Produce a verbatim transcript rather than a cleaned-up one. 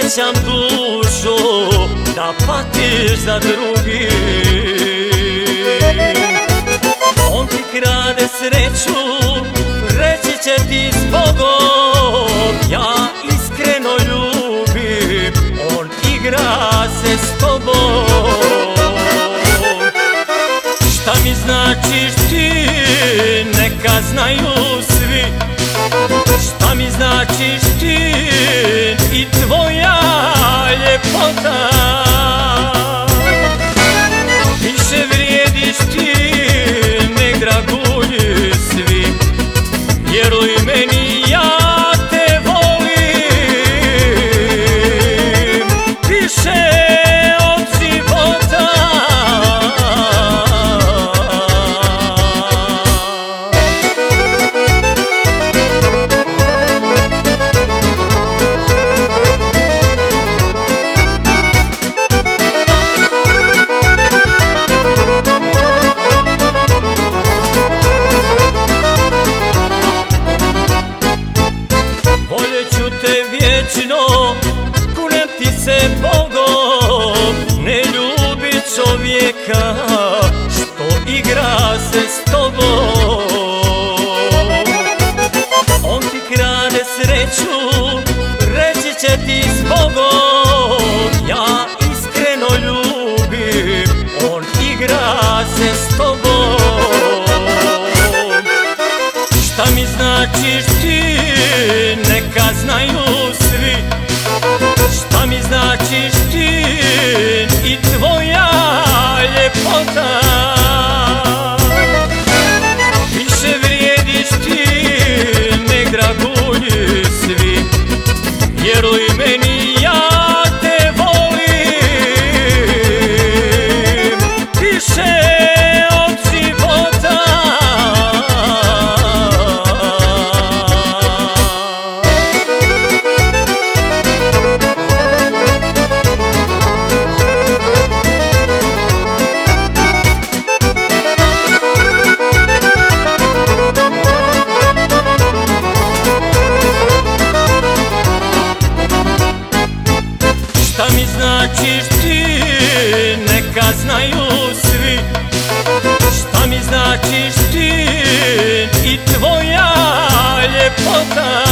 osjećam dušu da patiš za drugi. On ti krade sreću, reći će ti zbogom. Ja iskreno ljubim, on igra se s tobom. Šta mi značiš ti, neka znaju svi. Šta mi značiš ti i tvoja ljepota. Više vrijediš ti nek dragulji svi. Vjeruj meni, ja te volim više od života. Vječno kunem ti se Bogom, ne ljubi čovjeka što igra se s tobom. On ti krade sreću, reći će ti s Bogom. Ja iskreno ljubim, on igra se s tobom. Šta mi značiš ti, neka znaju svi. Šta mi značiš ti i tvoja ljepota. Više vrijediš ti nek dragulji svi. Vjeruj meni, ja te volim više od života. Šta mi značiš ti, neka znaju svi. Šta mi značiš ti i tvoja ljepota.